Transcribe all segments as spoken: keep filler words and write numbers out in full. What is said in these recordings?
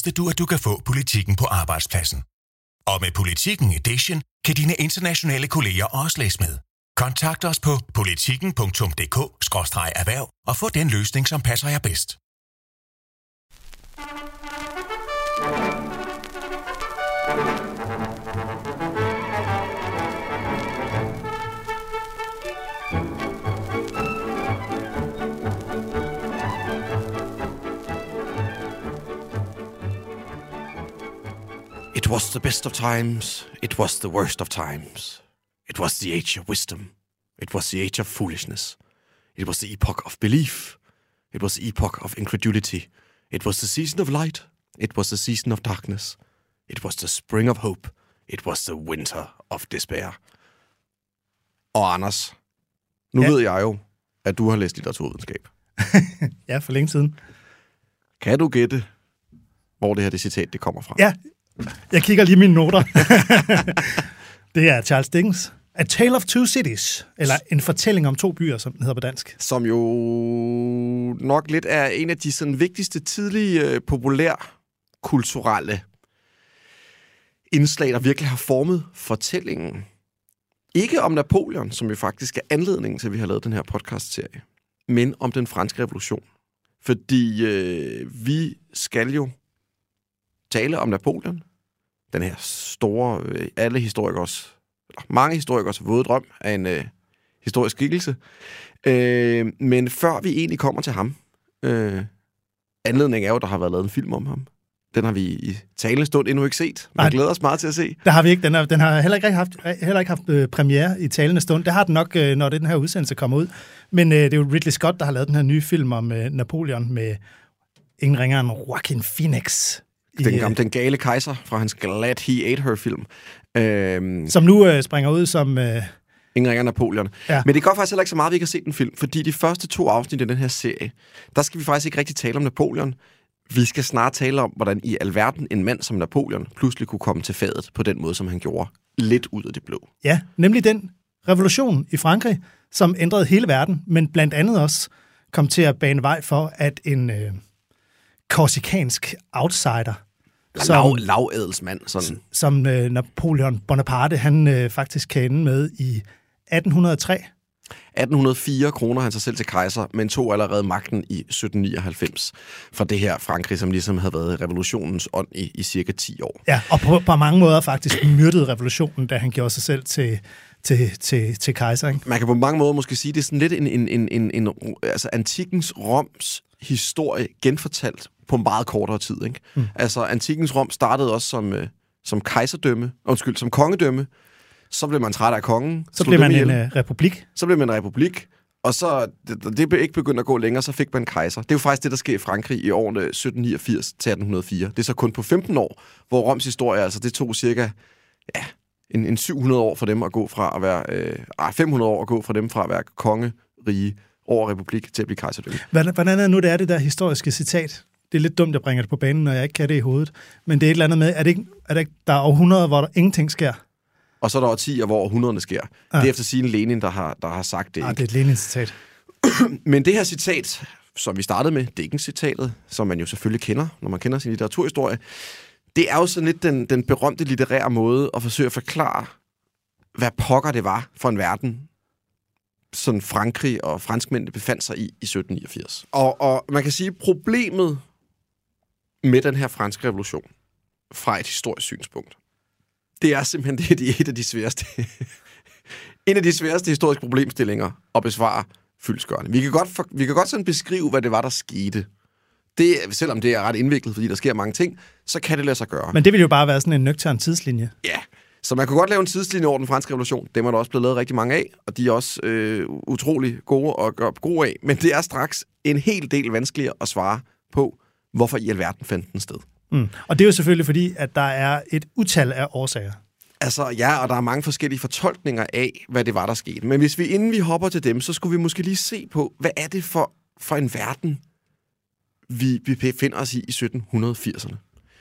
vidste du, at du kan få Politikken på arbejdspladsen. Og med Politikken Edition kan dine internationale kolleger også læse med. Kontakt os på politikken punktum d k skråstreg erhverv og få den løsning, som passer jer bedst. It was the best of times, it was the worst of times. It was the age of wisdom, it was the age of foolishness. It was the epoch of belief, it was the epoch of incredulity. It was the season of light, it was the season of darkness. It was the spring of hope, it was the winter of despair. Og Anders, nu ja. ved jeg jo, at du har læst litteraturvidenskab. Ja, for længe siden. Kan du gætte, hvor det her det citat det kommer fra? Ja, jeg kigger lige mine noter. Det er Charles Dickens. A Tale of Two Cities, eller En fortælling om to byer, som den hedder på dansk. Som jo nok lidt er en af de sådan, vigtigste tidlige populærkulturelle indslag, der virkelig har formet fortællingen. Ikke om Napoleon, som jo faktisk er anledningen til, at vi har lavet den her podcast-serie, men om den franske revolution. Fordi øh, vi skal jo tale om Napoleon, den her store, øh, alle historikers, eller mange historikers våde drøm af en øh, historisk skikkelse. Øh, men før vi egentlig kommer til ham, øh, anledningen er jo, der har været lavet en film om ham. Den har vi i talende stund endnu ikke set. Man glæder os meget til at se. Det har vi ikke. Den, er, den har heller ikke haft, heller ikke haft øh, premiere i talende stund. Det har den nok, øh, når den her udsendelse kommer ud. Men øh, det er jo Ridley Scott, der har lavet den her nye film om øh, Napoleon med ingen ringere end Joaquin Phoenix. Den, i, gamle, den gale kejser fra hans Glad He Ate Her-film. Øhm, som nu øh, springer ud som... Øh, ingen ringer Napoleon. Ja. Men det går faktisk heller ikke så meget, vi ikke har set den film, fordi de første to afsnit af den her serie, der skal vi faktisk ikke rigtig tale om Napoleon. Vi skal snart tale om, hvordan i alverden en mand som Napoleon pludselig kunne komme til fadet på den måde, som han gjorde. Lidt ud af det blå. Ja, nemlig den revolution i Frankrig, som ændrede hele verden, men blandt andet også kom til at bane vej for, at en øh, korsikansk outsider, Lav, lavadelsmand, sådan. som øh, Napoleon Bonaparte, han øh, faktisk kan ende med i atten hundrede og tre. atten hundrede og fire kroner han sig selv til kejser, men tog allerede magten i sytten nioghalvfems fra det her Frankrig, som ligesom havde været revolutionens ånd i, i cirka ti år. Ja, og på, på mange måder faktisk myrdede revolutionen, da han gjorde sig selv til, til, til, til kejser. Ikke? Man kan på mange måder måske sige, det er sådan lidt en, en, en, en, en altså antikkens Roms historie genfortalt på meget kortere tid. Ikke? Mm. Altså antikkens Rom startede også som, øh, som kejserdømme, undskyld, som kongedømme. Så blev man træt af kongen. Så blev man en uh, republik. Så blev man en republik, og så det, det ikke begyndte at gå længere, så fik man kejser. Det er jo faktisk det, der sker i Frankrig i årene sytten niogfirs til atten hundrede og fire. Det er så kun på femten år, hvor Roms historie, altså det tog cirka ja, en, en syv hundrede år for dem at gå fra at være, øh, fem hundrede år at gå fra dem fra at være kongerige over republik til at blive kejserdømme. Hvordan er det nu, det er det der historiske citat? Det er lidt dumt, at bringe det på banen, når jeg ikke kan det i hovedet. Men det er et eller andet med, er det ikke, er det ikke der er århundreder, hvor der ingenting sker? Og så er der årtier, hvor århundrederne sker. Ja. Det er efter sigende Lenin, der har, der har sagt det. Ja, det er et Lenin-citat. Men det her citat, som vi startede med, Dickens-citatet, som man jo selvfølgelig kender, når man kender sin litteraturhistorie, det er jo sådan lidt den, den berømte litterære måde at forsøge at forklare, hvad pokker det var for en verden, sådan Frankrig og franskmændene befandt sig i i sytten niogfirs. Og, og man kan sige, problemet med den her franske revolution, fra et historisk synspunkt, det er simpelthen det, det er et af de sværeste, en af de sværeste historiske problemstillinger at besvare fyldestgørende. Vi kan godt, for, vi kan godt sådan beskrive, hvad det var, der skete. Det, selvom det er ret indviklet, fordi der sker mange ting, så kan det lade sig gøre. Men det vil jo bare være sådan en nøgtern tidslinje. Ja, så man kan godt lave en tidslinje over den franske revolution. Dem er der også blevet lavet rigtig mange af, og de er også øh, utrolig gode at gøre gode af. Men det er straks en hel del vanskeligere at svare på, hvorfor i alverden fandt den sted. Mm. Og det er jo selvfølgelig fordi, at der er et utal af årsager. Altså ja, og der er mange forskellige fortolkninger af, hvad det var, der skete. Men hvis vi, inden vi hopper til dem, så skulle vi måske lige se på, hvad er det for, for en verden, vi, vi befinder os i i sytten firserne.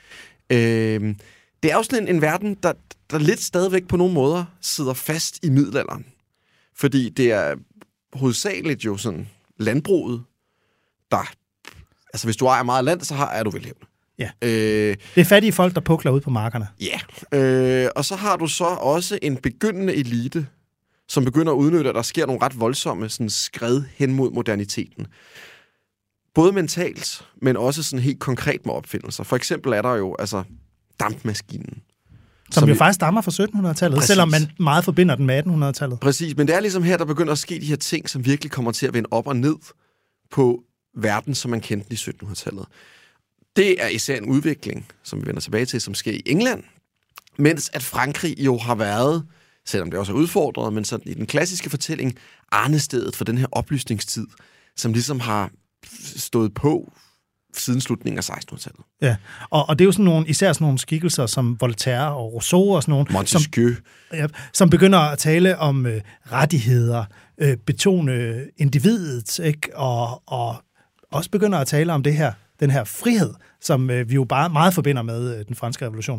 Øh, det er jo sådan en, en verden, der, der lidt stadigvæk på nogle måder sidder fast i middelalderen. Fordi det er hovedsageligt jo sådan landbruget, der... Altså hvis du ejer meget land, så har, er du velhævende. Ja. Øh, det er fattige folk, der pukler ud på markerne. Ja, øh, og så har du så også en begyndende elite, som begynder at udnytte, at der sker nogle ret voldsomme sådan, skred hen mod moderniteten. Både mentalt, men også sådan helt konkret med opfindelser. For eksempel er der jo altså dampmaskinen. Som, som jo vi... faktisk stammer fra sytten hundrede-tallet, præcis. Selvom man meget forbinder den med atten hundrede-tallet. Præcis, men det er ligesom her, der begynder at ske de her ting, som virkelig kommer til at vende op og ned på verden, som man kendte i sytten hundrede-tallet. Det er især en udvikling, som vi vender tilbage til, som sker i England, mens at Frankrig jo har været, selvom det også er udfordret, men sådan i den klassiske fortælling, arnestedet for den her oplysningstid, som ligesom har stået på siden slutningen af sekstenhundredetallet. Ja, og, og det er jo sådan nogle, især sådan nogle skikkelser som Voltaire og Rousseau og sådan nogle, Montesquieu. Som, ja, som begynder at tale om øh, rettigheder, øh, betone individet, ikke? Og, og også begynder at tale om det her, den her frihed, som øh, vi jo bare meget forbinder med øh, den franske revolution.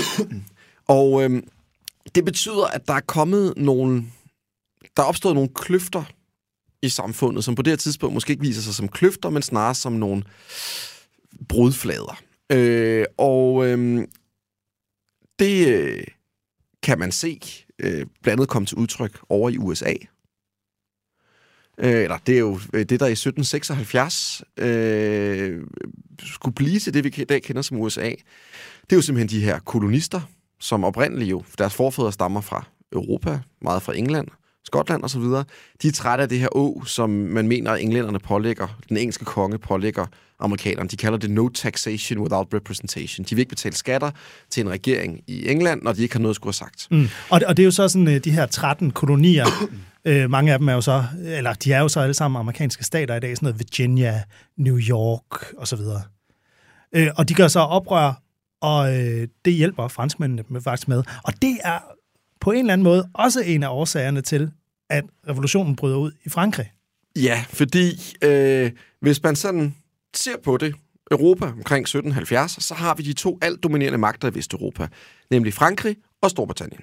Og øh, det betyder, at der er kommet nogle, der er opstået nogle kløfter i samfundet, som på det her tidspunkt måske ikke viser sig som kløfter, men snarere som nogle brudflader. Øh, og øh, det øh, kan man se øh, blandt andet komme til udtryk over i U S A. Øh, eller det er jo det, der i sytten seksoghalvfjerds øh, skulle blive til det, vi i dag kender som U S A. Det er jo simpelthen de her kolonister, som oprindeligt jo, deres forfædre stammer fra Europa, meget fra England, Skotland og så videre. De er trætte af det her å, som man mener, at englænderne pålægger, den engelske konge pålægger amerikanerne. De kalder det no taxation without representation. De vil ikke betale skatter til en regering i England, når de ikke har noget at skulle have sagt. Mm. Og, og det er jo så sådan, de her tretten kolonier, øh, mange af dem er jo så, eller de er jo så alle sammen amerikanske stater i dag, sådan noget Virginia, New York og så videre. Øh, og de gør så oprør, og øh, det hjælper franskmændene med, faktisk med. Og det er på en eller anden måde også en af årsagerne til, at revolutionen bryder ud i Frankrig. Ja, fordi øh, hvis man sådan ser på det, Europa omkring sytten halvfjerds, så har vi de to alt dominerende magter i Vesteuropa, nemlig Frankrig og Storbritannien.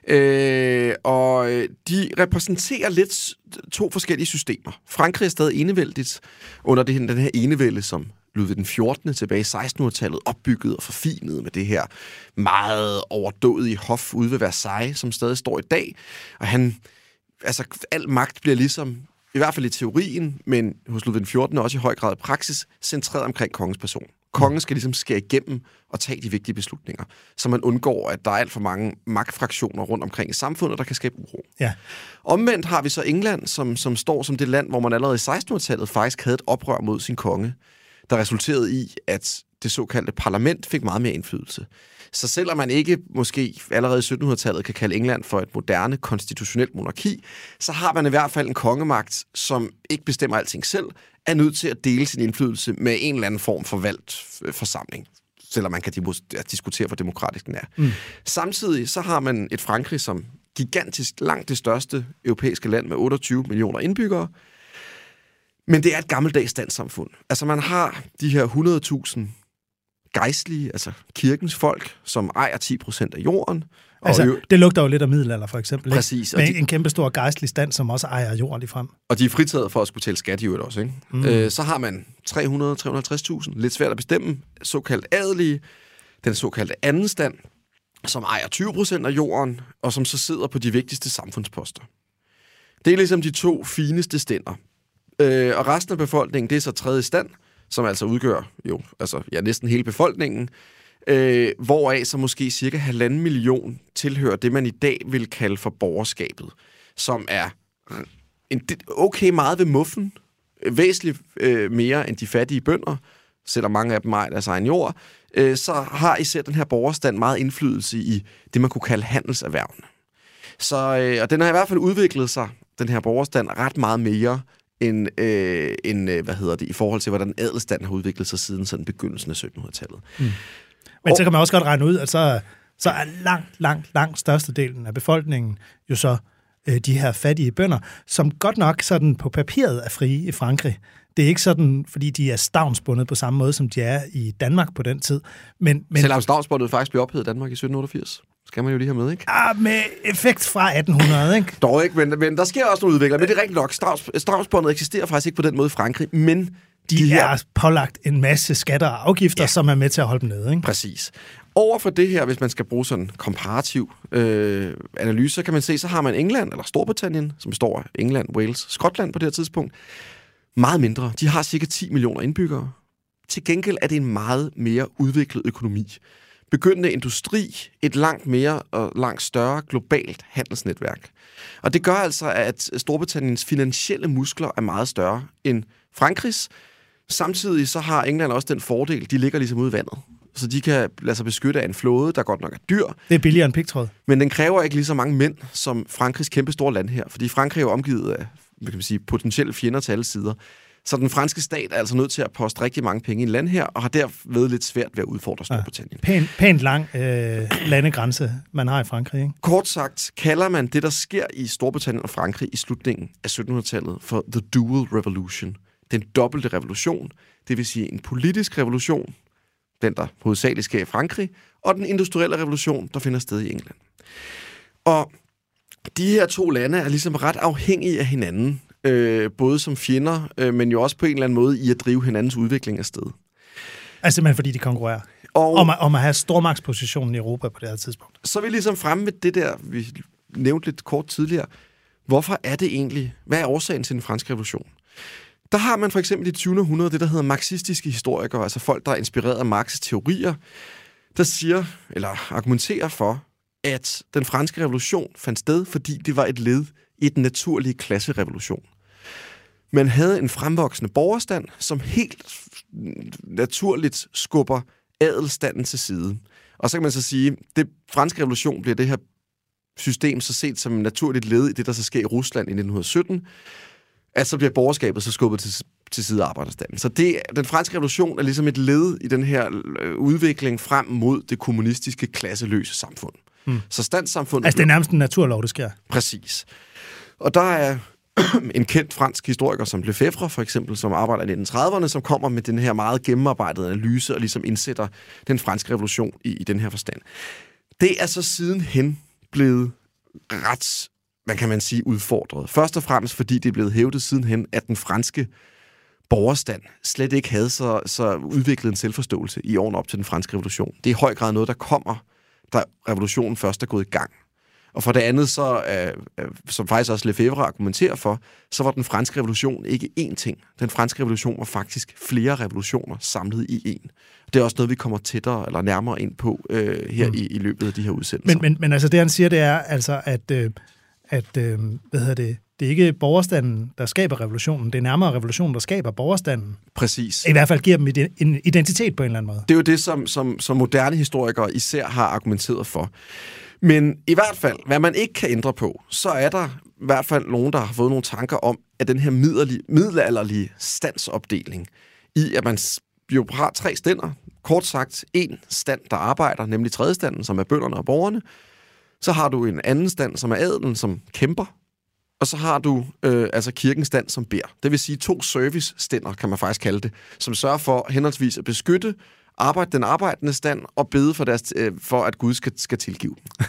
Øh, og de repræsenterer lidt to forskellige systemer. Frankrig er stadig enevældigt under det, den her enevælde, som Ludvig den fjortende tilbage i sekstenhundredetallet opbygget og forfinet med det her meget overdådige hof ude ved Versailles, som stadig står i dag. Og han, altså, al magt bliver ligesom, i hvert fald i teorien, men hos Ludvig den fjortende også i høj grad i praksis, centreret omkring kongens person. Kongen skal ligesom skære igennem og tage de vigtige beslutninger, så man undgår, at der er alt for mange magtfraktioner rundt omkring i samfundet, der kan skabe uro. Ja. Omvendt har vi så England, som, som står som det land, hvor man allerede i sekstenhundredetallet faktisk havde et oprør mod sin konge, der resulterede i, at det såkaldte parlament fik meget mere indflydelse. Så selvom man ikke måske allerede i syttenhundredetallet kan kalde England for et moderne konstitutionelt monarki, så har man i hvert fald en kongemagt, som ikke bestemmer alting selv, er nødt til at dele sin indflydelse med en eller anden form for valgt forsamling, selvom man kan diskutere, hvor demokratisk den er. Mm. Samtidig så har man et Frankrig, som gigantisk langt det største europæiske land med otteogtyve millioner indbyggere, men det er et gammeldags standssamfund. Altså man har de her hundrede tusind gejstlige, altså kirkens folk, som ejer ti procent af jorden. Altså, og det lugter jo lidt af middelalder, for eksempel. Præcis. Med de, en kæmpe stor gejstlig stand, som også ejer jorden lige frem. Og de er fritaget for at skulle tælle skat i øvrigt også, ikke? Mm. Øh, så har man tre hundrede til tre hundrede og halvtreds tusind, lidt svært at bestemme, såkaldt adelige, den såkaldte anden stand, som ejer tyve procent af jorden, og som så sidder på de vigtigste samfundsposter. Det er ligesom de to fineste stænder. Øh, og resten af befolkningen, det er så tredje stand, som altså udgør jo, altså, ja, næsten hele befolkningen, øh, hvoraf så måske cirka halvanden million tilhører det, man i dag vil kalde for borgerskabet, som er en, okay meget ved muffen, væsentligt øh, mere end de fattige bønder, selvom mange af dem ejer deres egen jord, øh, så har især den her borgerstand meget indflydelse i det, man kunne kalde handelserhvervene. Så, øh, og den har i hvert fald udviklet sig, den her borgerstand, ret meget mere end, øh, end øh, hvad hedder det, i forhold til, hvordan adelstanden har udviklet sig siden sådan begyndelsen af syttenhundredetallet. Mm. Men så kan man også godt regne ud, at så, så er langt, langt, langt størstedelen af befolkningen jo så øh, de her fattige bønder, som godt nok sådan på papiret er frie i Frankrig. Det er ikke sådan, fordi de er stavnsbundet på samme måde, som de er i Danmark på den tid. Men, men selvom stavnsbundet faktisk blev ophævet i Danmark i sytten otteogfirs. Skal man jo lige have med, ikke? Ah, med effekt fra atten hundrede, ikke? Dog ikke, men, men der sker også nogle udviklinger. Men det er rigtigt nok. Strauss, Strauss-båndet eksisterer faktisk ikke på den måde i Frankrig, men De, de her... er pålagt en masse skatter og afgifter, ja. som er med til at holde dem nede, ikke? Præcis. Over for det her, hvis man skal bruge sådan en komparativ øh, analyse, så kan man se, så har man England, eller Storbritannien, som består af England, Wales, Skotland på det her tidspunkt, meget mindre. De har cirka ti millioner indbyggere. Til gengæld er det en meget mere udviklet økonomi. Begyndende industri, et langt mere og langt større globalt handelsnetværk. Og det gør altså, at Storbritanniens finansielle muskler er meget større end Frankrigs. Samtidig så har England også den fordel, de ligger ligesom ude i vandet. Så de kan lade sig beskytte af en flåde, der godt nok er dyr. Det er billigere end pigtråd. Men den kræver ikke lige så mange mænd som Frankrigs kæmpe store land her. Fordi Frankrig er jo omgivet af hvad kan man sige, potentielle fjender til alle sider. Så den franske stat er altså nødt til at poste rigtig mange penge i en land her, og har derved lidt svært ved at udfordre Storbritannien. Ja, pænt, pænt lang øh, landegrænse, man har i Frankrig, ikke? Kort sagt kalder man det, der sker i Storbritannien og Frankrig i slutningen af syttenhundredetallet for The Dual Revolution. Den dobbelte revolution, det vil sige en politisk revolution, den der hovedsageligt sker i Frankrig, og den industrielle revolution, der finder sted i England. Og de her to lande er ligesom ret afhængige af hinanden, øh, både som fjender, øh, men jo også på en eller anden måde i at drive hinandens udvikling afsted. Altså simpelthen fordi de konkurrerer. Og om, at, om at have stormagtspositionen i Europa på det her tidspunkt. Så er vi ligesom fremme ved det der, vi nævnte lidt kort tidligere. Hvorfor er det egentlig? Hvad er årsagen til den franske revolution? Der har man for eksempel i det tyvende århundrede det, der hedder marxistiske historikere, altså folk, der er inspireret af Marx' teorier, der siger, eller argumenterer for, at den franske revolution fandt sted, fordi det var et led i den naturlige klasserevolution. Man havde en fremvoksende borgerstand, som helt naturligt skubber adelstanden til side. Og så kan man så sige, at det franske revolution bliver det her system så set som et naturligt led i det, der så sker i Rusland i nitten sytten, at så bliver borgerskabet så skubbet til, til side af arbejderstanden. Så det, den franske revolution er ligesom et led i den her øh, udvikling frem mod det kommunistiske klasseløse samfund. Hmm. Så standssamfundet... Altså det er nærmest en naturlov, det sker. Præcis. Og der er en kendt fransk historiker som Lefebvre, for eksempel, som arbejder i nitten trediverne, som kommer med den her meget gennemarbejdede analyse og ligesom indsætter den franske revolution i, i den her forstand. Det er så sidenhen blevet ret, hvad kan man sige, udfordret. Først og fremmest, fordi det er blevet hævdet sidenhen, at den franske borgerstand slet ikke havde så, så udviklet en selvforståelse i årene op til den franske revolution. Det er i høj grad noget, der kommer, da revolutionen først er gået i gang. Og for det andet, så, øh, som faktisk også Lefebvre argumenterer for, så var den franske revolution ikke én ting. Den franske revolution var faktisk flere revolutioner samlet i én. Det er også noget, vi kommer tættere eller nærmere ind på øh, her mm. i, i løbet af de her udsendelser. Men, men, men altså det, han siger, det er altså, at, øh, at øh, hvad hedder det, det er ikke borgerstanden, der skaber revolutionen. Det er nærmere revolutionen, der skaber borgerstanden. Præcis. I hvert fald giver dem en identitet på en eller anden måde. Det er jo det, som, som, som moderne historikere især har argumenteret for. Men i hvert fald, hvad man ikke kan ændre på, så er der i hvert fald nogen, der har fået nogle tanker om, at den her middelalderlige standsopdeling, i at man jo har tre stænder, kort sagt en stand, der arbejder, nemlig tredje standen, som er bønderne og borgerne, så har du en anden stand, som er adelen, som kæmper, og så har du øh, altså kirkens stand, som beder. Det vil sige to service-stænder, kan man faktisk kalde det, som sørger for henholdsvis at beskytte arbejde, den arbejdende stand og bede for, deres, øh, for at Gud skal, skal tilgive dem.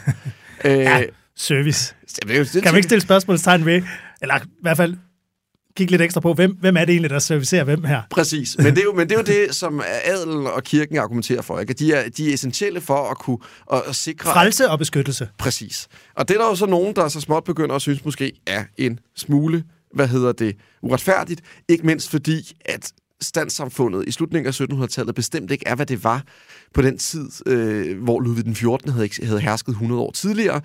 ja, service. Det er jo, det kan man ikke stille spørgsmålstegn ved, eller i hvert fald kigge lidt ekstra på, hvem, hvem er det egentlig, der servicerer hvem her? Præcis, men det er jo, men det, er jo det, som adelen og kirken argumenterer for. Ikke? De, er, de er essentielle for at kunne at, at sikre... Frelse og beskyttelse. Præcis. Og det er der jo så nogen, der så småt begynder at synes måske er en smule, hvad hedder det, uretfærdigt. Ikke mindst fordi, at standssamfundet i slutningen af syttenhundredetallet bestemt ikke er, hvad det var på den tid, øh, hvor Ludvig den fjortende havde, havde hersket hundrede år tidligere.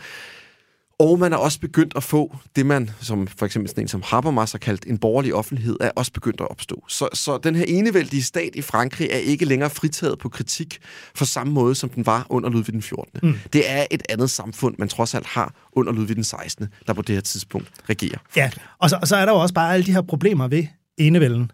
Og man er også begyndt at få det, man, som for eksempel sådan en som Habermas har kaldt en borgerlig offentlighed, er også begyndt at opstå. Så, så den her enevældige stat i Frankrig er ikke længere fritaget på kritik for samme måde, som den var under Ludvig den fjortende. Mm. Det er et andet samfund, man trods alt har under Ludvig den sekstende, der på det her tidspunkt regerer. Ja, og så, og så er der jo også bare alle de her problemer ved enevælden,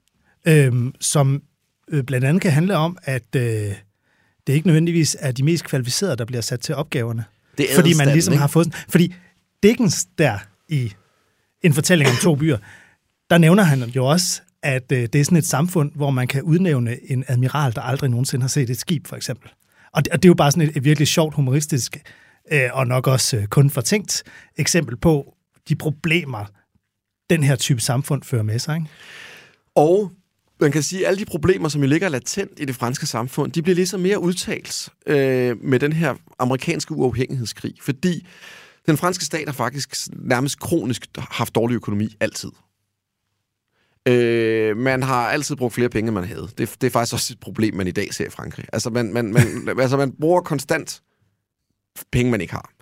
øhm, som øh, blandt andet kan handle om, at øh, det ikke nødvendigvis er de mest kvalificerede, der bliver sat til opgaverne. Fordi man ligesom har fået... Fordi Dickens der i En fortælling om to byer, der nævner han jo også, at øh, det er sådan et samfund, hvor man kan udnævne en admiral, der aldrig nogensinde har set et skib, for eksempel. Og det, og det er jo bare sådan et, et virkelig sjovt, humoristisk øh, og nok også øh, kun fortænkt eksempel på de problemer, den her type samfund fører med sig, ikke? Og man kan sige, at alle de problemer, som jo ligger latent i det franske samfund, de bliver ligesom mere udtalt øh, med den her amerikanske uafhængighedskrig, fordi den franske stat har faktisk nærmest kronisk haft dårlig økonomi altid. Øh, man har altid brugt flere penge, end man havde. Det, det er faktisk også et problem, man i dag ser i Frankrig. Altså, man, man, man, altså, man bruger konstant penge, man ikke har.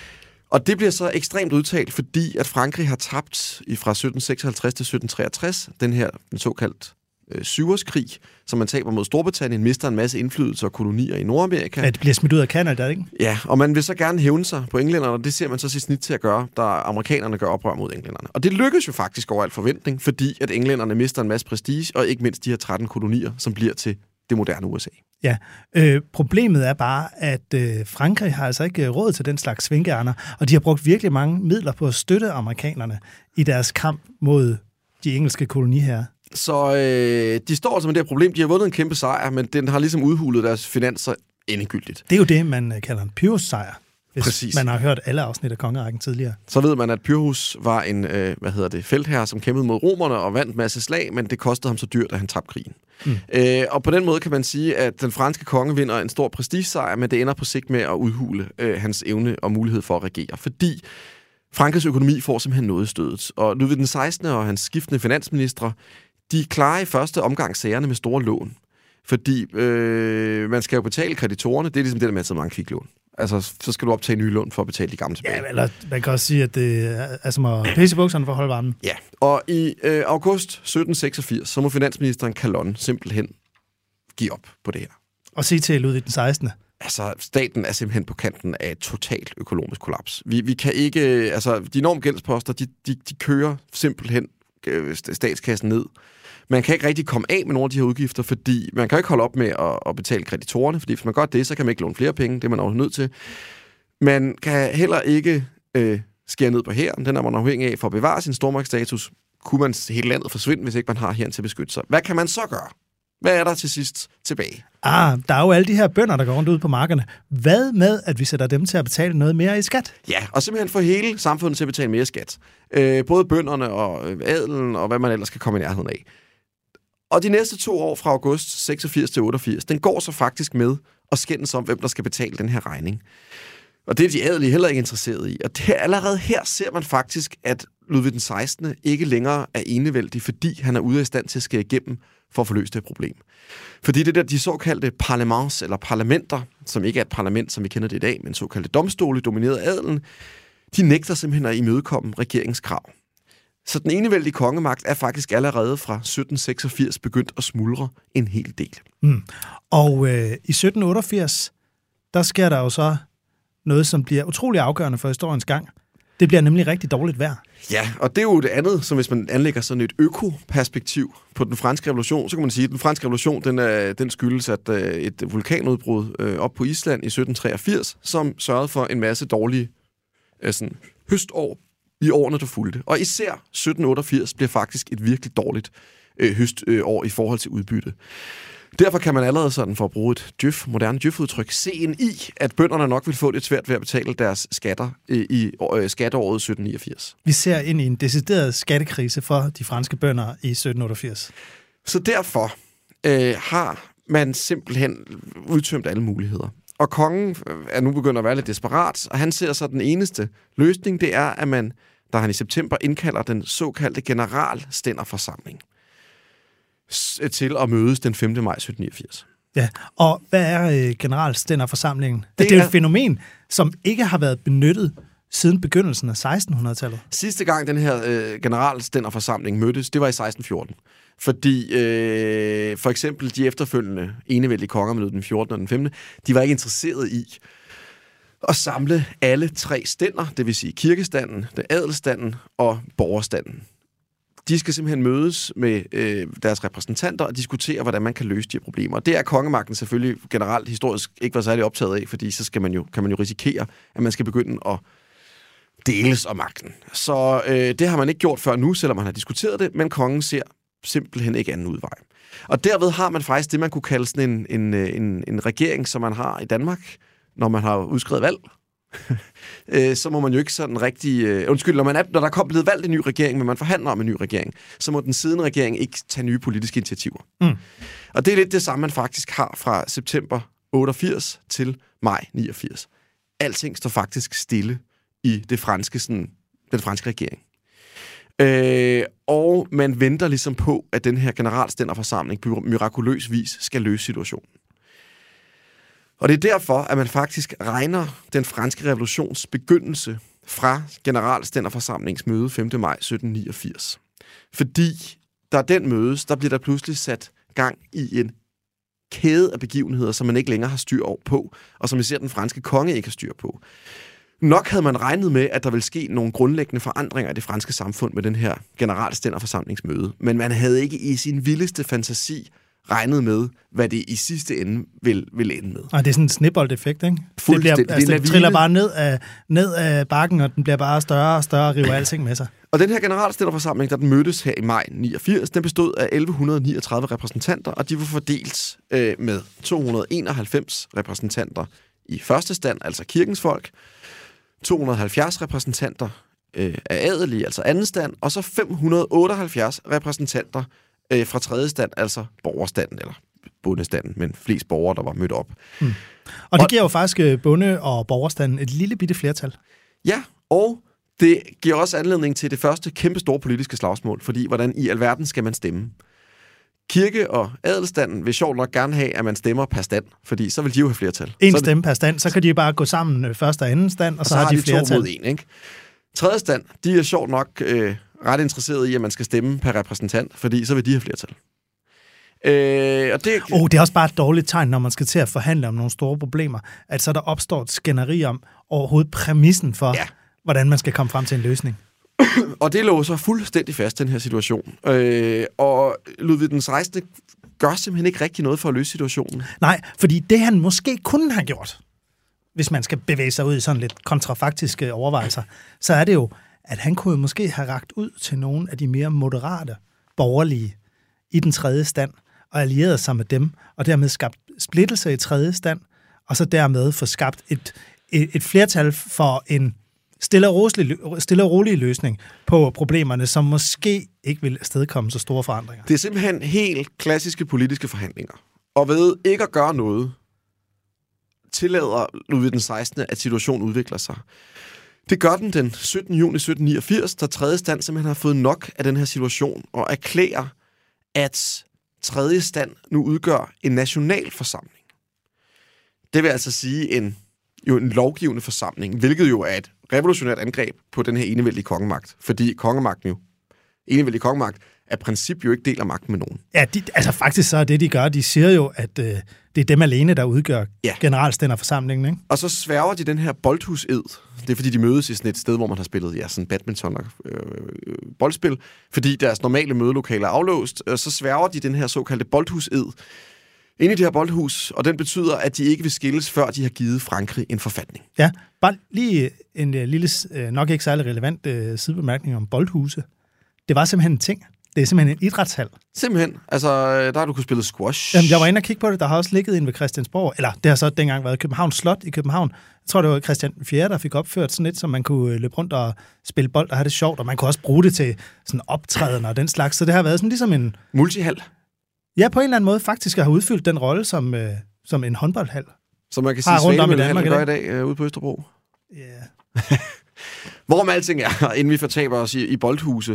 Og det bliver så ekstremt udtalt, fordi at Frankrig har tabt fra sytten seksoghalvtreds til sytten treogtres, den her den såkaldt øh, syvårskrig, som man taber mod Storbritannien, mister en masse indflydelse og kolonier i Nordamerika. Ja, det bliver smidt ud af Canada, ikke? Ja, og man vil så gerne hævne sig på englænderne, og det ser man så sit snit til at gøre, da amerikanerne gør oprør mod englænderne. Og det lykkes jo faktisk over al forventning, fordi at englænderne mister en masse prestige, og ikke mindst de her tretten kolonier, som bliver til det moderne U S A. Ja, øh, problemet er bare, at øh, Frankrig har altså ikke råd til den slags svinkeærner, og de har brugt virkelig mange midler på at støtte amerikanerne i deres kamp mod de engelske koloniherrer. Så øh, de står altså med det her problem. De har vundet en kæmpe sejr, men den har ligesom udhulet deres finanser endegyldigt. Det er jo det, man kalder en Pyrrhus-sejr, hvis Præcis. Man har hørt alle afsnit af Kongerækken tidligere. Så ved man, at Pyrrhus var en øh, hvad hedder det, feltherre, som kæmpede mod romerne og vandt en masse slag, men det kostede ham så dyrt, at han tabte krigen. Mm. Øh, og på den måde kan man sige, at den franske konge vinder en stor prestigesejr, men det ender på sigt med at udhule øh, hans evne og mulighed for at regere, fordi Frankrigs økonomi får simpelthen noget stødet. Og Ludvig den sekstende og hans skiftende finansministre, de klarer i første omgang sagerne med store lån. Fordi øh, man skal jo betale kreditorerne. Det er ligesom det, der med at tage mange kviklån. Altså, så skal du optage nye lån for at betale de gamle tilbage. Ja, eller man kan også sige, at det er som at pisse i bukserne for at holde varmen. Ja, og i øh, august sytten seksogfirs, så må finansministeren Calonne simpelthen give op på det her. Og sige til Ludvig den sekstende. Altså, staten er simpelthen på kanten af et totalt økonomisk kollaps. Vi, vi kan ikke... Altså, de enorme gældsposter, de, de, de kører simpelthen øh, statskassen ned. Man kan ikke rigtig komme af med nogle af de her udgifter, fordi man kan ikke holde op med at, at betale kreditorerne, fordi hvis man gør det, så kan man ikke låne flere penge. Det er man også nødt til. Man kan heller ikke øh, skære ned på hæren. Den er man afhængig af for at bevare sin stormagtsstatus. Kunne man hele landet forsvinde, hvis ikke man har hæren til at beskytte sig? Hvad kan man så gøre? Hvad er der til sidst tilbage? Ah, der er jo alle de her bønder, der går rundt ud på markerne. Hvad med, at vi sætter dem til at betale noget mere i skat? Ja, og simpelthen få hele samfundet til at betale mere skat. Øh, både bønderne og adelen og hvad man ellers skal komme i nærheden af. Og de næste to år fra august seksogfirs til otteogfirs, den går så faktisk med at skændes om, hvem der skal betale den her regning. Og det er de adelige heller ikke interesseret i. Og det er allerede her ser man faktisk, at Ludvig den sekstende ikke længere er enevældig, fordi han er ude af stand til at skære igennem for at få løst det problem. Fordi det der, de såkaldte parlaments, eller parlamenter, som ikke er et parlament, som vi kender det i dag, men såkaldte domstole, domineret af adelen, de nægter simpelthen at imødekomme regeringskrav. Så den enevældige kongemagt er faktisk allerede fra sytten seksogfirs begyndt at smuldre en hel del. Mm. Og øh, i sytten otteogfirs, der sker der jo så noget, som bliver utrolig afgørende for historiens gang. Det bliver nemlig rigtig dårligt vejr. Ja, og det er jo det andet, som hvis man anlægger sådan et økoperspektiv på den franske revolution, så kan man sige, at den franske revolution, den, er, den skyldes at øh, et vulkanudbrud øh, op på Island i sytten treogfirs, som sørgede for en masse dårlige øh, sådan, høstår i årene, der fulgte. Og især sytten otteogfirs bliver faktisk et virkelig dårligt øh, høstår øh, i forhold til udbytte. Derfor kan man allerede sådan, for at bruge et djøf, moderne djøf-udtryk, se ind i, at bønderne nok vil få det svært ved at betale deres skatter øh, i øh, skatteåret sytten niogfirs. Vi ser ind i en decideret skattekrise for de franske bønder i sytten otteogfirs. Så derfor øh, har man simpelthen udtømt alle muligheder. Og kongen er nu begyndt at være lidt desperat, og han ser så den eneste løsning, det er, at man, da han i september indkalder den såkaldte generalstænderforsamling til at mødes den femte maj sytten niogfirs. Ja, og hvad er øh, generalstænderforsamlingen? Det, det er jo et fænomen, som ikke har været benyttet siden begyndelsen af sekstenhundredetallet. Sidste gang den her øh, generalstænderforsamling mødtes, det var i seksten fjorten. Fordi øh, for eksempel de efterfølgende enevældige konger med den fjortende og den femte, de var ikke interesseret i at samle alle tre stænder, det vil sige kirkestanden, den adelstanden og borgerstanden. De skal simpelthen mødes med øh, deres repræsentanter og diskutere, hvordan man kan løse de her problemer. Og det er kongemagten selvfølgelig generelt historisk ikke været særlig optaget af, fordi så skal man jo, kan man jo risikere, at man skal begynde at deles om magten. Så øh, det har man ikke gjort før nu, selvom man har diskuteret det, men kongen ser simpelthen ikke anden udvej. Og derved har man faktisk det, man kunne kalde sådan en, en, en, en regering, som man har i Danmark, når man har udskrevet valg. øh, så må man jo ikke sådan rigtig... Øh, undskyld, når, man er, når der er blevet valgt en ny regering, men man forhandler om en ny regering, så må den siddende regering ikke tage nye politiske initiativer. Mm. Og det er lidt det samme, man faktisk har fra september otteogfirs til maj niogfirs. Alting står faktisk stille i det franske, sådan, den franske regering. Øh, og man venter ligesom på, at den her generalstænderforsamling på mirakuløs vis skal løse situationen. Og det er derfor, at man faktisk regner den franske revolutions begyndelse fra generalstænderforsamlingsmøde femte maj sytten niogfirs. Fordi der den mødes, der bliver der pludselig sat gang i en kæde af begivenheder, som man ikke længere har styr over på, og som især den franske konge ikke har styr på. Nok havde man regnet med, at der ville ske nogle grundlæggende forandringer i det franske samfund med den her generalstænderforsamlingsmøde, men man havde ikke i sin vildeste fantasi regnet med, hvad det i sidste ende vil, vil ende med. Og det er sådan en snibbold-effekt, ikke? Det, bliver, altså, det triller bare ned af, ned af bakken, og den bliver bare større og større og river alting med sig. Og den her generalstænderforsamling, der den mødtes her i maj niogfirs, den bestod af elleve niogtredive repræsentanter, og de var fordelt øh, med to hundrede enoghalvfems repræsentanter i første stand, altså kirkens folk, to hundrede og halvfjerds repræsentanter øh, af adelige, altså anden stand, og så fem hundrede otteoghalvfjerds repræsentanter øh, fra tredje stand, altså borgerstanden, eller bondestanden, men flest borgere, der var mødt op. Mm. Og det og, giver jo faktisk bonde- og borgerstanden et lille bitte flertal. Ja, og det giver også anledning til det første kæmpe store politiske slagsmål, fordi hvordan i alverden skal man stemme? Kirke- og adelstanden vil sjovt nok gerne have, at man stemmer per stand, fordi så vil de jo have flertal. En stemme per stand, så kan de bare gå sammen første og anden stand, og, og så, så har de, de flertal. to mod en, ikke? Tredje stand, de er sjovt nok øh, ret interesseret i, at man skal stemme per repræsentant, fordi så vil de have flertal. Øh, og det... Oh, det er også bare et dårligt tegn, når man skal til at forhandle om nogle store problemer, at så der opstår et skænderi om overhovedet præmissen for, ja. hvordan man skal komme frem til en løsning. Og det låser fuldstændig fast, den her situation. Øh, og Ludvig den sekstende gør simpelthen ikke rigtig noget for at løse situationen. Nej, fordi det han måske kunne have gjort, hvis man skal bevæge sig ud i sådan lidt kontrafaktiske overvejelser, så er det jo, at han kunne måske have rakt ud til nogle af de mere moderate borgerlige i den tredje stand, og allieret sig med dem, og dermed skabt splittelse i tredje stand, og så dermed få skabt et, et, et flertal for en stille og, rolig, stille og rolig løsning på problemerne, som måske ikke vil afstedkomme så store forandringer. Det er simpelthen helt klassiske politiske forhandlinger. Og ved ikke at gøre noget, tillader Ludvig den sekstende, at situationen udvikler sig. Det gør den den syttende juni sytten niogfirs, da tredje stand simpelthen har fået nok af den her situation, og erklærer, at tredje stand nu udgør en nationalforsamling. Det vil altså sige en, jo en lovgivende forsamling, hvilket jo er et revolutionært angreb på den her enevældige kongemagt. Fordi kongemagten jo, enevældige kongemagt, af princip jo ikke deler magten med nogen. Ja, de, altså faktisk så er det, de gør. De siger jo, at øh, det er dem alene, der udgør ja. generalstænderforsamlingen, ikke? Og så sværger de den her boldhused. Det er, fordi de mødes i sådan et sted, hvor man har spillet ja, sådan badminton og øh, boldspil. Fordi deres normale mødelokaler er aflåst, øh, så sværger de den her såkaldte boldhused inde i det her boldhus, og den betyder, at de ikke vil skilles, før de har givet Frankrig en forfatning. Ja, bare lige en uh, lille, uh, nok ikke særlig relevant uh, sidebemærkning om boldhuse. Det var simpelthen en ting. Det er simpelthen en idrætshal. Simpelthen. Altså, der har du kunnet spille squash. Jamen, jeg var inde og kigge på det. Der har også ligget inde ved Christiansborg. Eller det har så dengang været Københavns Slot i København. Jeg tror, det var Christian den fjerde, der fik opført sådan lidt, så man kunne løbe rundt og spille bold og have det sjovt. Og man kunne også bruge det til sådan optræden og den slags. Så det har været sådan ligesom en... multihal. Ja, på en eller anden måde faktisk har udfyldt den rolle som, øh, som en håndboldhal. Som man kan sige, Svanemøllehallen gør i dag øh, ude på Østerbro. Ja. Yeah. Hvorom alting er, inden vi fortaber os i, i boldhuse,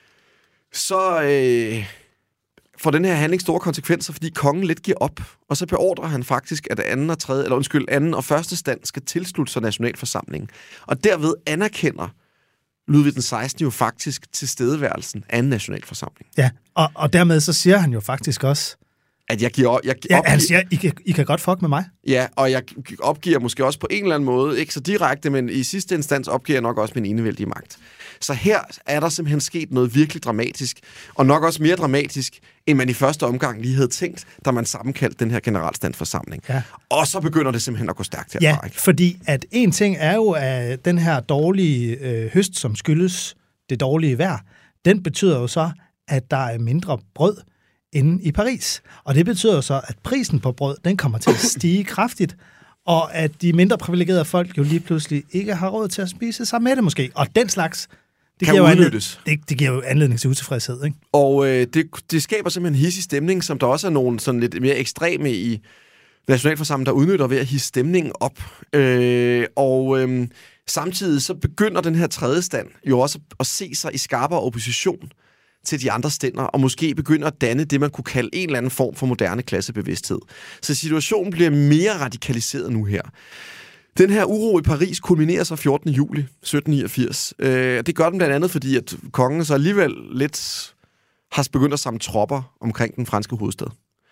så øh, får den her handling store konsekvenser, fordi kongen lidt giver op, og så beordrer han faktisk, at anden og tredje, eller undskyld, anden og første stand skal tilslutte sig nationalforsamlingen. Og derved anerkender Ludvig den sekstende jo faktisk tilstedeværelsen af en nationalforsamling. Ja, og, og dermed så siger han jo faktisk også, at jeg giver... Jeg ja, han siger, I kan, I kan godt fuck med mig. Ja, og jeg opgiver måske også på en eller anden måde, ikke så direkte, men i sidste instans opgiver jeg nok også min enevældige magt. Så her er der simpelthen sket noget virkelig dramatisk, og nok også mere dramatisk, end man i første omgang lige havde tænkt, da man sammenkaldte den her generalstandforsamling. Ja. Og så begynder det simpelthen at gå stærkt herfra. Ja, ikke? Fordi at en ting er jo, at den her dårlige øh, høst, som skyldes det dårlige vejr, den betyder jo så, at der er mindre brød inde i Paris. Og det betyder jo så, at prisen på brød, den kommer til at stige kraftigt, og at de mindre privilegerede folk jo lige pludselig ikke har råd til at spise sig med det måske. Og den slags, det, kan giver jo, udnyttes. anled- det, det giver jo anledning til utilfredshed, ikke? Og øh, det, det skaber simpelthen en hissig stemning, som der også er nogle sådan lidt mere ekstreme i nationalforsamlingen, der udnytter ved at hisse stemningen op. Øh, og øh, samtidig så begynder den her tredje stand jo også at se sig i skarpere opposition til de andre stænder, og måske begynder at danne det, man kunne kalde en eller anden form for moderne klassebevidsthed. Så situationen bliver mere radikaliseret nu her. Den her uro i Paris kulminerer så fjortende juli sytten niogfirs. Øh, det gør den blandt andet, fordi at kongen så alligevel lidt har begyndt at samle tropper omkring den franske hovedstad.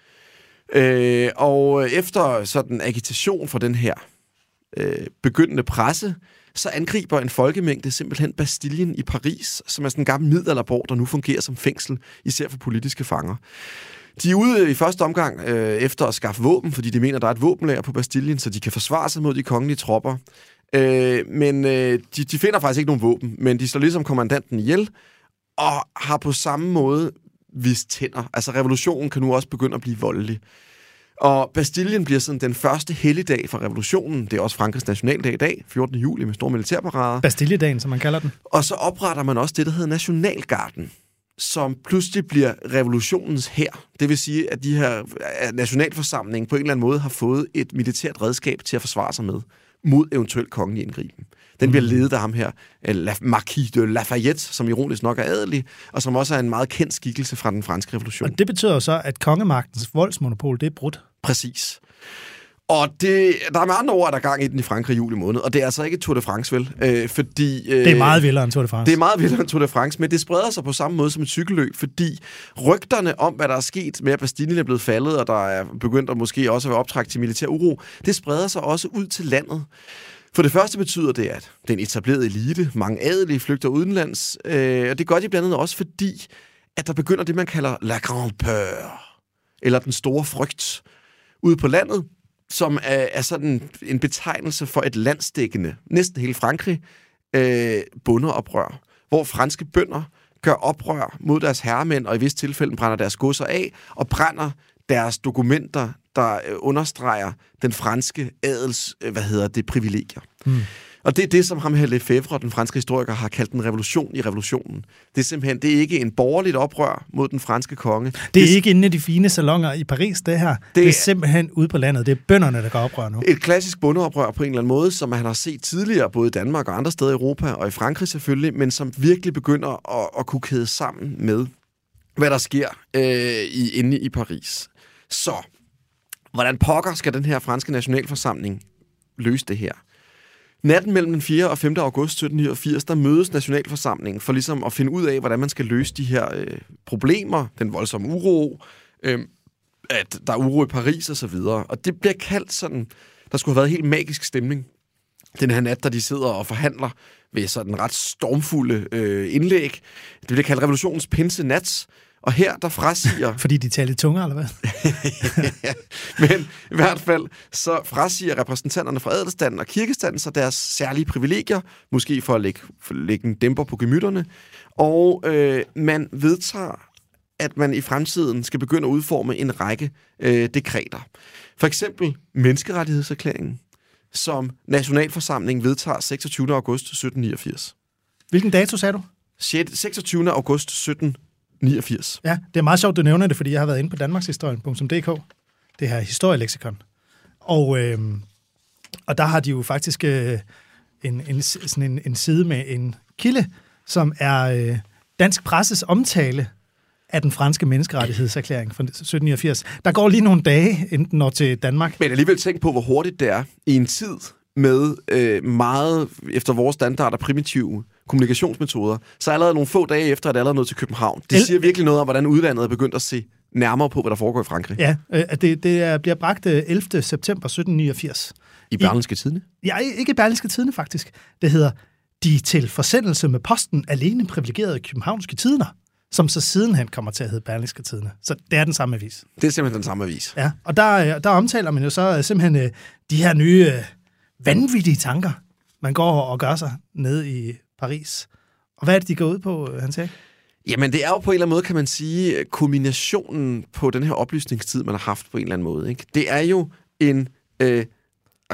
Øh, og efter sådan agitation for den her øh, begyndende presse, så angriber en folkemængde simpelthen Bastillen i Paris, som er sådan en gammel middelalderborg, der nu fungerer som fængsel, især for politiske fanger. De er ude i første omgang øh, efter at skaffe våben, fordi de mener, der er et våbenlager på Bastillen, så de kan forsvare sig mod de kongelige tropper. Øh, men øh, de, de finder faktisk ikke nogen våben, men de slår ligesom kommandanten ihjel, og har på samme måde vist tænder. Altså revolutionen kan nu også begynde at blive voldelig. Og Bastillen bliver sådan den første helligdag for revolutionen. Det er også Frankrigs nationaldag i dag, fjortende juli, med store militærparader. Bastilledagen, som man kalder den. Og så opretter man også det, der hedder Nationalgarden, som pludselig bliver revolutionens hær. Det vil sige, at de her nationalforsamling på en eller anden måde har fået et militært redskab til at forsvare sig med mod eventuelt kongelig indgriben. Den bliver ledet af ham her, Marquis de Lafayette, som ironisk nok er adelig, og som også er en meget kendt skikkelse fra den franske revolution. Og det betyder jo så, at kongemagtens voldsmonopol, det er brudt. Præcis. Og det, der er med andre ord, der er gang i den i Frankrig i juli måned, og det er altså ikke Tour de France, vel? Øh, fordi, øh, det er meget vildere end Tour de France. Det er meget vildere end Tour de France, men det spreder sig på samme måde som et cykelløb, fordi rygterne om, hvad der er sket med, at Bastillen er blevet faldet, og der er begyndt at måske også at være optræk til militær uro, det spreder sig også ud til landet. For det første betyder det, at den etablerede elite, mange adelige, flygter udenlands, øh, og det gør de blandt andet også fordi, at der begynder det, man kalder la grande peur, eller den store frygt, ude på landet, som er, er sådan en betegnelse for et landsdækkende, næsten hele Frankrig, øh, bondeoprør, hvor franske bønder gør oprør mod deres herremænd, og i visse tilfælde brænder deres godser af, og brænder deres dokumenter, der øh, understreger den franske adels, øh, hvad hedder det, privilegier. Hmm. Og det er det, som ham her Lefebvre, den franske historiker, har kaldt en revolution i revolutionen. Det er simpelthen, det er ikke en borgerligt oprør mod den franske konge. Det er det, ikke inde i de fine salonger i Paris, det her. Det, det er simpelthen ude på landet. Det er bønderne, der går oprør nu. Et klassisk bondeoprør på en eller anden måde, som man har set tidligere, både i Danmark og andre steder i Europa, og i Frankrig selvfølgelig, men som virkelig begynder at, at kunne kæde sammen med, hvad der sker øh, i, inde i Paris. Så, hvordan pokker skal den her franske nationalforsamling løse det her? Natten mellem den fjerde og femte august sytten niogfirs, der mødes nationalforsamlingen for ligesom at finde ud af, hvordan man skal løse de her øh, problemer, den voldsomme uro, øh, at der er uro i Paris og så videre. Og det bliver kaldt sådan, der skulle have været helt magisk stemning den her nat, da de sidder og forhandler ved sådan ret stormfulde øh, indlæg. Det bliver kaldt revolutionens pinsenat. Og her, der frasiger... Fordi de taler tunge, eller hvad? ja, men i hvert fald, så frasiger repræsentanterne fra adelstanden og kirkestanden så deres særlige privilegier, måske for at lægge, for at lægge en dæmper på gemytterne, og øh, man vedtager, at man i fremtiden skal begynde at udforme en række øh, dekreter. For eksempel menneskerettighedserklæringen, som Nationalforsamlingen vedtager seksogtyvende august sytten niogfirs. Hvilken dato sagde du? seksogtyvende august sytten niogfirs. Ja, det er meget sjovt, du nævner det, fordi jeg har været inde på danmarkshistorien punktum d k. Det her historieleksikon. Og, øh, og der har de jo faktisk øh, en, en, sådan en, en side med en kilde, som er øh, dansk presses omtale af den franske menneskerettighedserklæring fra sytten niogfirs. Der går lige nogle dage, inden den når til Danmark. Men alligevel tænk på, hvor hurtigt det er i en tid med øh, meget, efter vores standarder, primitive kommunikationsmetoder, så allerede nogle få dage efter, at det allerede nået til København. Det siger virkelig noget om, hvordan udlandet er begyndt at se nærmere på, hvad der foregår i Frankrig. Ja, øh, det, det er, bliver bragt ellevte september sytten niogfirs. I Berlingske Tidende? Ja, ikke i Berlingske Tidende, faktisk. Det hedder, de til forsendelse med posten alene privilegerede københavnske tidender, som så sidenhen kommer til at hedde Berlingske Tidende. Så det er den samme avis. Det er simpelthen den samme avis. Ja, og der, der omtaler man jo så simpelthen de her nye vanvittige tanker, man går og gør sig nede i Paris. Og hvad er det, de går ud på, Hans Erik? Jamen, det er jo på en eller anden måde, kan man sige, kombinationen på den her oplysningstid, man har haft på en eller anden måde. Ikke? Det er jo en øh,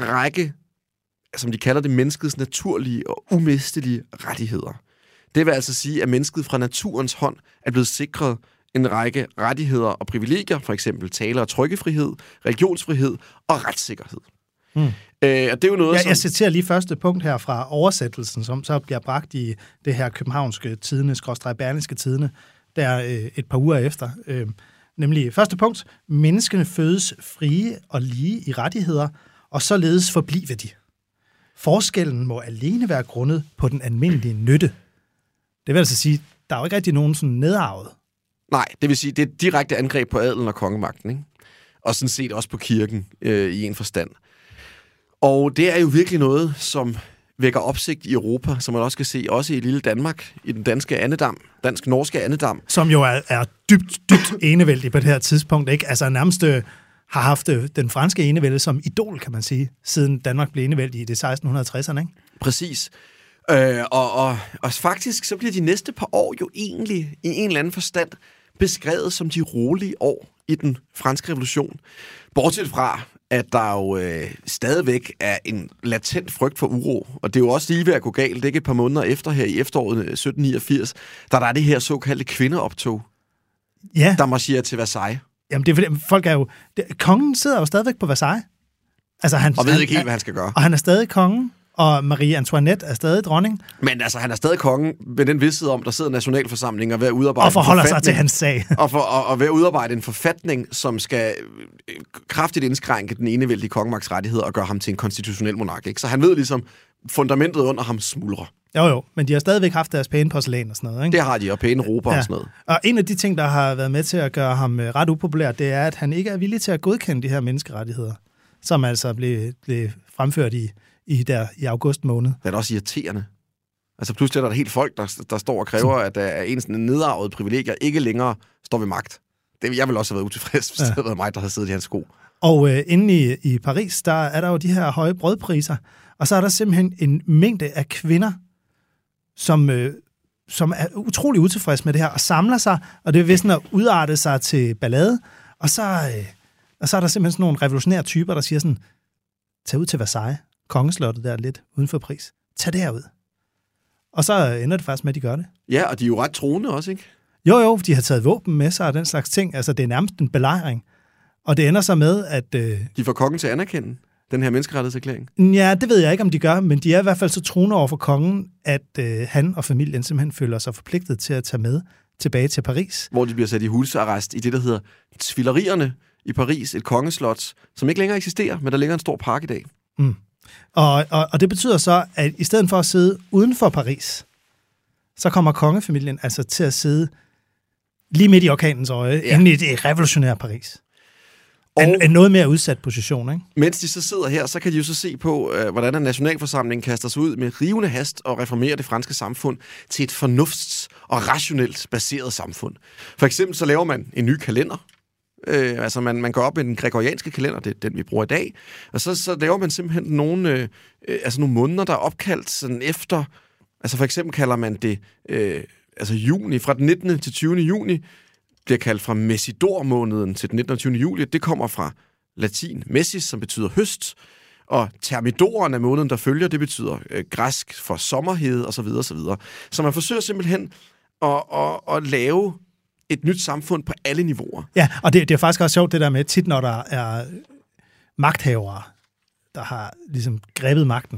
række, som de kalder det, menneskets naturlige og umistelige rettigheder. Det vil altså sige, at mennesket fra naturens hånd er blevet sikret en række rettigheder og privilegier, for eksempel tale- og trykkefrihed, religionsfrihed og retssikkerhed. Hmm. Øh, og det er jo noget, ja, som... Jeg citerer lige første punkt her fra oversættelsen, som så bliver bragt i det her københavnske tidene, skråstreg berlingske tidene, der øh, et par uger efter. Øh, nemlig første punkt, menneskene fødes frie og lige i rettigheder, og således forblive de. Forskellen må alene være grundet på den almindelige nytte. Det vil altså sige, der er jo ikke rigtig nogen sådan nedarvet. Nej, det vil sige, det er et direkte angreb på adelen og kongemagten, ikke? Og sådan set også på kirken øh, i en forstand. Og det er jo virkelig noget, som vækker opsigt i Europa, som man også kan se, også i lille Danmark, i den danske andedam, dansk-norske andedam. Som jo er, er dybt, dybt enevældig på det her tidspunkt, ikke? Altså nærmest øh, har haft øh, den franske enevælde som idol, kan man sige, siden Danmark blev enevældig i det seksten tresserne, ikke? Præcis. Øh, og, og, og faktisk så bliver de næste par år jo egentlig i en eller anden forstand beskrevet som de rolige år i den franske revolution. Bortset fra, at der jo øh, stadigvæk er en latent frygt for uro. Og det er jo også lige ved at gå galt. Det er ikke et par måneder efter her i efteråret sytten niogfirs, der der er det her såkaldte kvindeoptog, ja. der marcherer til Versailles. Jamen, det er fordi, folk er jo... Det, kongen sidder jo stadigvæk på Versailles. Altså, han, og ved han, ikke helt, hvad han skal gøre. Og han er stadig kongen, og Marie Antoinette er stadig dronning. Men altså, han er stadig kongen med den vidsthed om, der sidder nationalforsamlinger ved at udarbejde og forholder sig til hans sag. og, for, og, og ved at udarbejde en forfatning, som skal kraftigt indskrænke den enevældige kongemagts rettigheder og gøre ham til en konstitutionel monark. Ikke? Så han ved ligesom, fundamentet under ham smuldrer. Jo jo, men de har stadigvæk haft deres pæne porcelæn og sådan noget, ikke? Det har de, og pæne rober ja. og sådan noget. Og en af de ting, der har været med til at gøre ham ret upopulær, det er, at han ikke er villig til at godkende de her menneskerettigheder, som altså blev, blev fremført i, i, der, i august måned. Det er også irriterende. Altså pludselig er der et helt folk, der, der står og kræver, at der ens nedarvede privilegier ikke længere står ved magt. Det, jeg ville også have været utilfreds, hvis ja. det havde været mig, der havde siddet i hans sko. Og øh, inde i, i Paris, der er der jo de her høje brødpriser, og så er der simpelthen en mængde af kvinder, som, øh, som er utrolig utilfredse med det her, og samler sig, og det er vist at udarte sig til ballade, og så, øh, og så er der simpelthen sådan nogle revolutionære typer, der siger sådan, tag ud til Versailles, kongeslottet der lidt uden for pris, tag derud. Og så ender det faktisk med, at de gør det. Ja, og de er jo ret troende også, ikke? Jo, jo, de har taget våben med sig og den slags ting, altså det er nærmest en belejring. Og det ender så med, at... Øh, de får kongen til at anerkende den her menneskerettighedserklæring? Ja, det ved jeg ikke, om de gør, men de er i hvert fald så troende over for kongen, at øh, han og familien simpelthen føler sig forpligtet til at tage med tilbage til Paris. Hvor de bliver sat i husarrest i det, der hedder Tuilerierne i Paris, et kongeslot, som ikke længere eksisterer, men der ligger en stor park i dag. Mm. Og, og, og det betyder så, at i stedet for at sidde uden for Paris, så kommer kongefamilien altså til at sidde lige midt i orkanens øje, ja. inde i det revolutionære Paris. En, en noget mere udsat position, ikke? Mens de så sidder her, så kan de jo så se på, øh, hvordan en nationalforsamling kaster sig ud med rivende hast og reformerer det franske samfund til et fornufts- og rationelt baseret samfund. For eksempel så laver man en ny kalender. Øh, altså man, man går op med den gregorianske kalender, det er den, vi bruger i dag. Og så, så laver man simpelthen nogle, øh, altså nogle måneder, der er opkaldt sådan efter... Altså for eksempel kalder man det øh, altså juni, fra den nittende til tyvende juni, bliver kaldt fra Messidor-måneden til den nittende og tyvende juli. Det kommer fra latin messis, som betyder høst, og termidoren af måneden, der følger, det betyder øh, græsk for sommerhede, osv. osv. Så man forsøger simpelthen at, at, at lave et nyt samfund på alle niveauer. Ja, og det, det er faktisk også sjovt, det der med, tit når der er magthavere, der har ligesom grebet magten,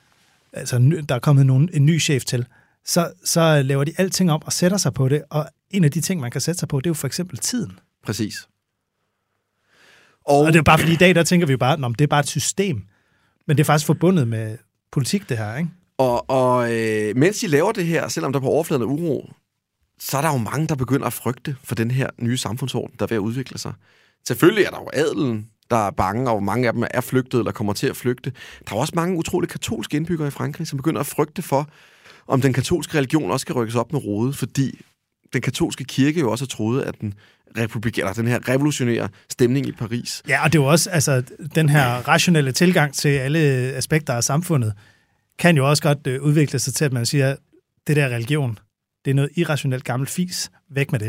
altså der er kommet nogen, en ny chef til, så, så laver de alting op og sætter sig på det, og en af de ting, man kan sætte sig på, det er jo for eksempel tiden. Præcis. Og, og det er jo bare fordi i dag, der tænker vi jo bare, at det er bare et system, men det er faktisk forbundet med politik, det her, ikke? Og, og øh, mens de laver det her, selvom der på overfladen er uro, så er der jo mange, der begynder at frygte for den her nye samfundsorden, der er ved at udvikle sig. Selvfølgelig er der jo adelen, der er bange, og mange af dem er flygtet eller kommer til at flygte. Der er også mange utroligt katolske indbyggere i Frankrig, som begynder at frygte for, om den katolske religion også skal rykkes op med rode, fordi den katolske kirke jo også har troet, at den, republik, eller den her revolutionære stemning i Paris. Ja, og det er jo også, altså, den her rationelle tilgang til alle aspekter af samfundet, kan jo også godt øh, udvikle sig til, at man siger, det der religion, det er noget irrationelt gammelt fis, væk med det, ikke?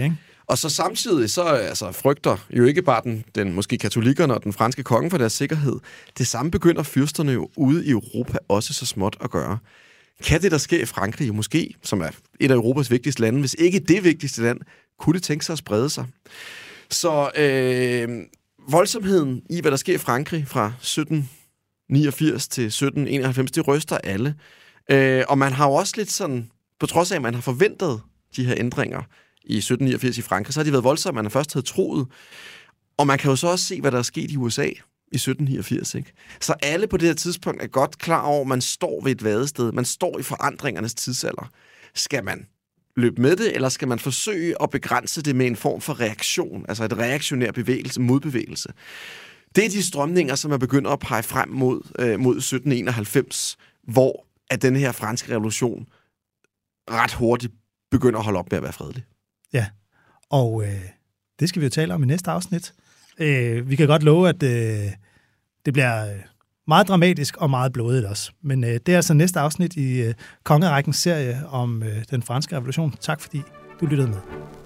Og så samtidig så altså, frygter jo ikke bare den, den måske katolikkerne og den franske konge for deres sikkerhed. Det samme begynder fyrsterne jo ude i Europa også så småt at gøre. Kan det, der sker i Frankrig, jo måske, som er et af Europas vigtigste lande, hvis ikke det vigtigste land, kunne det tænke sig at sprede sig? Så øh, voldsomheden i, hvad der sker i Frankrig fra sytten niogfirs til sytten enoghalvfems, det ryster alle. Øh, og man har jo også lidt sådan, på trods af, at man har forventet de her ændringer i sytten niogfirs i Frankrig, så har de været voldsomme, man har først havde troet. Og man kan jo så også se, hvad der er sket i U S A i sytten niogfirs, ikke? Så alle på det her tidspunkt er godt klar over, at man står ved et vadested. Man står i forandringernes tidsalder. Skal man løbe med det, eller skal man forsøge at begrænse det med en form for reaktion, altså et reaktionær bevægelse, modbevægelse? Det er de strømninger, som er begyndt at pege frem mod, øh, mod sytten enoghalvfems, hvor at den her franske revolution ret hurtigt begynder at holde op med at være fredelig. Ja, og øh, det skal vi jo tale om i næste afsnit. Øh, vi kan godt love, at øh, det bliver meget dramatisk og meget blodigt også. Men øh, det er altså næste afsnit i øh, Kongerækkens serie om øh, den franske revolution. Tak fordi du lyttede med.